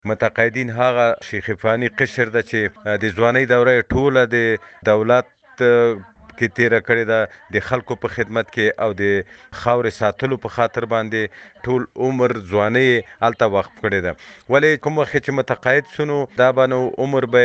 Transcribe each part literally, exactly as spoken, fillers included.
متقاعدین هغه شیخ فانی قشر ده چې د ځوانۍ دوره ټوله د دولت کې تیره کړې ده، د خلکو په خدمت کې او د خاورې ساتلو په خاطر باندې ټول عمر ځوانۍ هلته وقف کړې ده. ولې کوم وخت چې متقاعد سونو دا به نو عمر به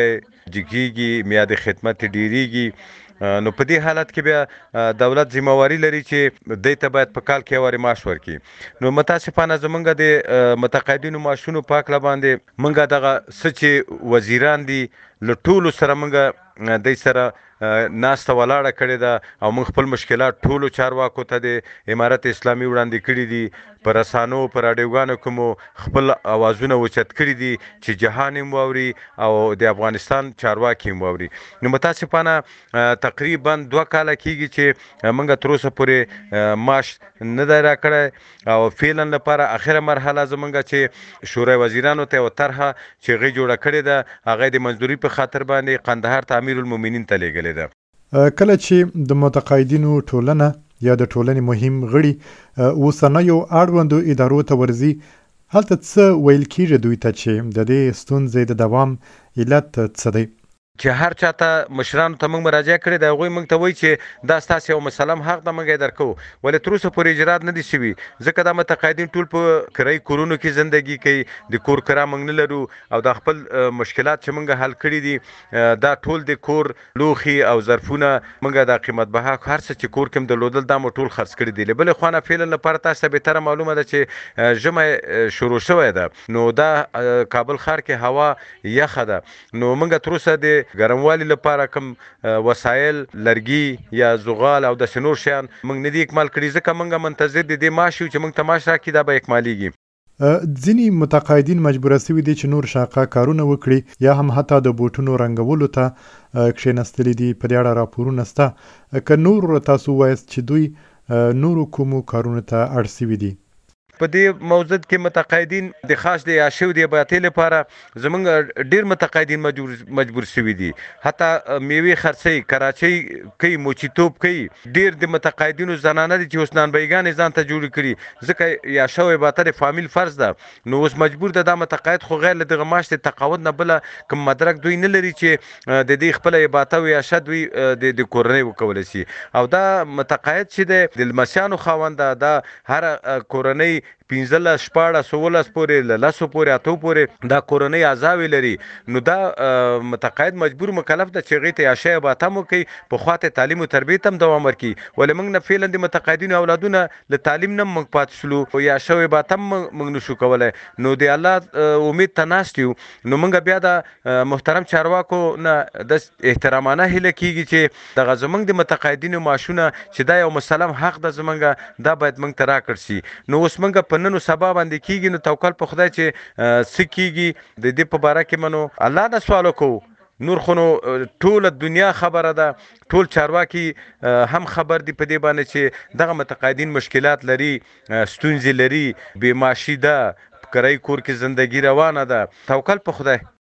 جګیږي، میاد خدمت ډیریږي. نو په دې حالت کې بیا دولت ذمہواری لري چې دوی ته باید په کال کې یو وارې معاش ورکړي. نو متاسفانه زمونږ د متقاعدینو معاشونو په هکله باندې مونږ دغه څه چې وزیران دي له ټولو سره مونږ دوی سره ناسته ولاړه کړې ده او موږ خپل مشکلات ټولو چارواکو ته د امارت اسلامي وړاندې کړي دي. په رسانو په راډیوګانو کې مو خپل اوازونه اوچت کړي دي چې جهان هم واوري او د افغانستان چارواکي هم واوري. نو متاسفانه تقریبا دوه کاله کېږي چې موږ تر اوسه پورې معاش نه دی راکړی او فعلا لپاره اخره مرحله زموږ چې شورای وزیرانو ته یوه طرحه چې هغې جوړه کړې ده هغه د منظوري په خاطر باندې قندهار ته امیرالمؤمنین ته لیږلې ده. کله چې د متقاعدینو ټولنه یا د ټولنې مهم غړي اوسنیو اړوندو ادارو ته ورځي، هلته څه ویل کېږي دوی ته چې د دې ستونزې د دوام علت څه دی؟ چې هر چاته مشرانو ته موږ مراجعه کړې ده، هغوی موږ ته وایي چې دا ستاسې یو مسلم حق ده، موږ یې درکوو. ولې تر اوسه پورې اجرات نه دي شوي، ځکه دا متقاعدین ټول په کرایي کورونو کې زندګي کوي، د کور کرا موږ نه لرو او دا خپل مشکلات چې موږ حل کړي دي دا ټول د کور لوښي او ظرفونه موږ د قیمت بها هر څه چې کور کې هم درلودل دا مو ټول خرڅ کړي دي. له بلې خوا نه فعلا لپاره تاسو ته بهتره معلومه ده چې ژمی شروع شوی ده، نو دا کابل ښار کې هوا یخه ده. نو موږ تر اوسه د ګرموالي لپاره لپاره کوم وسایل لرګي یا زغال او د نور شیان موږ نه دي اکمال کړي، ځکه موږ منتظر دي د معاش یو چې موږ ته معاش راکړي دا به اکمالیږي. ځینې متقاعدین مجبوره سوي دي چې نور شاقه کارونه وکړي یا هم حتی د بوټونو رنګولو ته کښېنستلي دي. په دې اړه راپورونه شته؟ که نور تاسو وایاست چې دوی نورو کومو کارونو ته اړ سوي دي؟ په دې موضوع کې متقاعدین د خاص د عاشو د اباتې لپاره زمونږ ډیر متقاعدین مجبور مجبور شوي دي، حتی میوې خرڅوي، کراچۍ کوي، موچیتوب کوي. ډیر د متقاعدینو زنانه دي چې اوس نانبیګانې ځان ته جوړې کړي، ځکه عاشو اباته د فامیل فرض ده. نو اوس مجبور ده دا متقاعد خو غیر له دغه معاش د تقاعد نه بله کوم مدرک دوی نه لري چې د دې خپله اباته او عاشه دوی د کورنۍ وکولی شي. او دا متقاعد چې دی د لمسیانو خاونده، دا هره کورنۍ پنځلس شپاړس اوولس پورې له لسو پورې اتو پورې دا کورنۍ اعضاوې لري. نو دا متقاعد مجبور مکلف ده چې هغې ته عاشه اباته هم وکوي، په خوا ته تعلیم و تربیت هم دوام ورکړي. ولې موږ نه فعلا د متقاعدینو اولادونه له تعلیم نه موږ پاتې شولو او عاشه اباته هم موږ نشو کولی. نو د الله امید ته ناست یو. نو موږ بیا د محترم چارواکو نه د احترامانه هیله کېږي چې دغه زموږ د متقاعدینو معاشونه چې دا یو مسلم حق ده زموږ، دا باید موږ ته راکړل شي. نو اوس موږ په نن و سبا باندې کېږي، نو توکل په خدای چې څه کېږي د دې په باره کې منو الله نه سوال وکړو. نور خو نو ټوله دنیا خبره ده، ټول چارواکي هم خبر دي په دې باندې چې دغه متقاعدین مشکلات لري، ستونزې لري، بې معاشي ده، په کرایي کور کې زندګي روانه ده. توکل په خدای.